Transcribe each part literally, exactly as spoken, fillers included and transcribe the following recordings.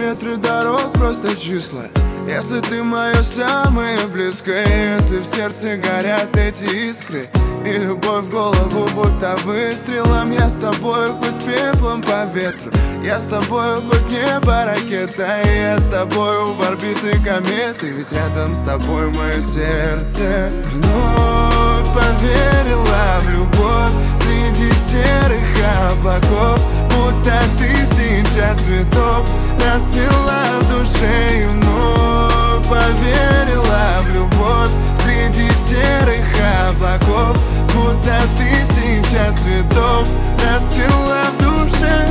Километры дорог просто числа. Если ты мое самое близкое, если в сердце горят эти искры, и любовь в голову будто выстрелом, я с тобою хоть пеплом по ветру, я с тобою хоть небо ракета, и я с тобою в орбиты кометы, ведь рядом с тобой мое сердце вновь поверила в любовь среди серых облаков, будто тысяча цветов расцвела в душе и вновь поверила в любовь среди серых облаков, будто тысяча цветов расцвела в душе.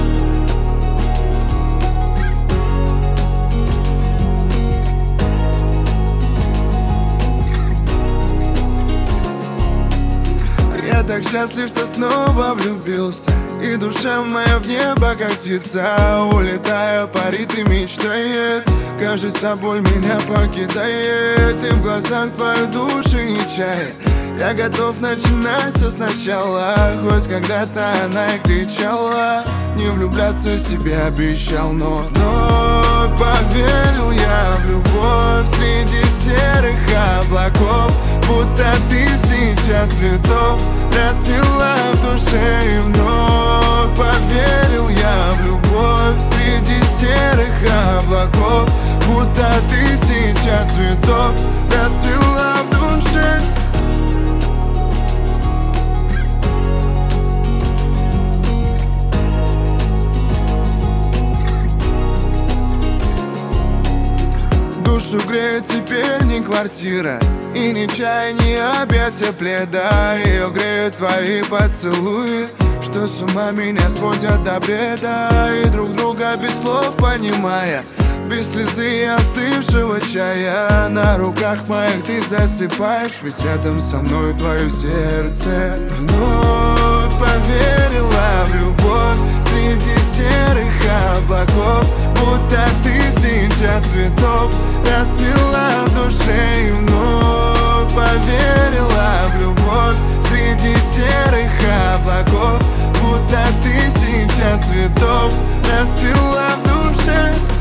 Я так счастлив, что снова влюбился, и душа моя в небо, как птица, улетая, парит и мечтает. Кажется, боль меня покидает, и в глазах твою душу не чает. Я готов начинать все сначала, хоть когда-то она и кричала. Не влюбляться в себя обещал, но вновь поверил я в любовь среди серых облаков, будто тысяча цветов расцвела в душе и вновь поверил я в любовь среди серых облаков, будто тысяча цветов расцвела в душе. Душу греет теперь не квартира, и не чай, не объятия пледа. Ее греют твои поцелуи, что с ума меня сводят до бреда. И друг друга без слов понимая, без слезы и остывшего чая, на руках моих ты засыпаешь, ведь рядом со мной твое сердце вновь поверила в любовь среди серых облаков, будто тысяча цветов расцвела в душе и вновь поверила в любовь среди серых облаков, будто тысяча цветов расцвела в душе.